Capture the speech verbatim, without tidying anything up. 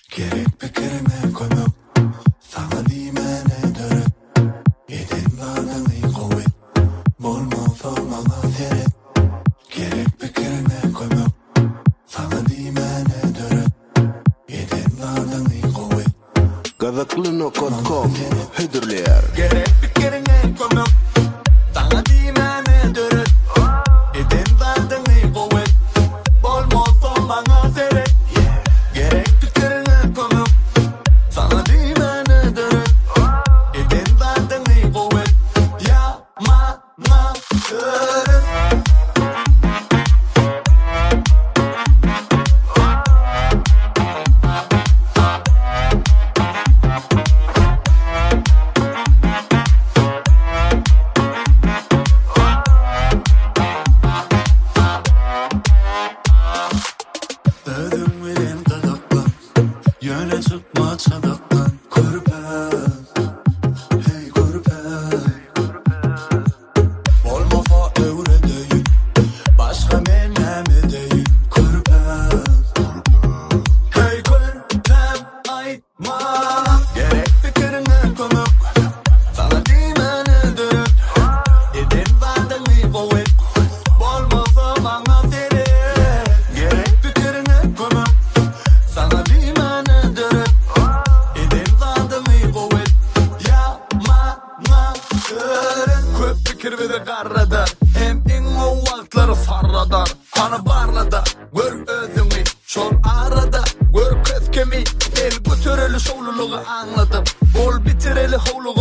Gerek bekerime koymak sana dimene dörüp Yedim iyi kuvvet Bolmasa bana seret Gerek bekerime koymak sana dimene dörüp Yedim iyi kuvvet Gazaklı nokta com Hüdürler Gerek bekerime koymak sana dimene dörüp Yedim iyi kuvvet Bolmasa bana seret Gerek bekerime koymak sana dimene dörüp Yedim iyi kuvvet Yapma dörüp Ödüm bilen kadaklan Yöne çıkma çadaklan Körpez Hey körpez Olmasa evre değil Başka meneme değil Körpez Hey körpez aytma Gerek fikrine konuk Sana dimene dönüp Edin zaten iyi kuvvet Olmasa bana seni Gerek fikrine konuk Sana dimene dönüp Edin zaten iyi kuvvet Yapma dönüp Köp fikir ve de karradar Hem en o vaktları sarradar Kanı barladar Gör özümü Şol arada Gör köskemi El götüreli şoğluluğu anladım Ol bitireli havluğu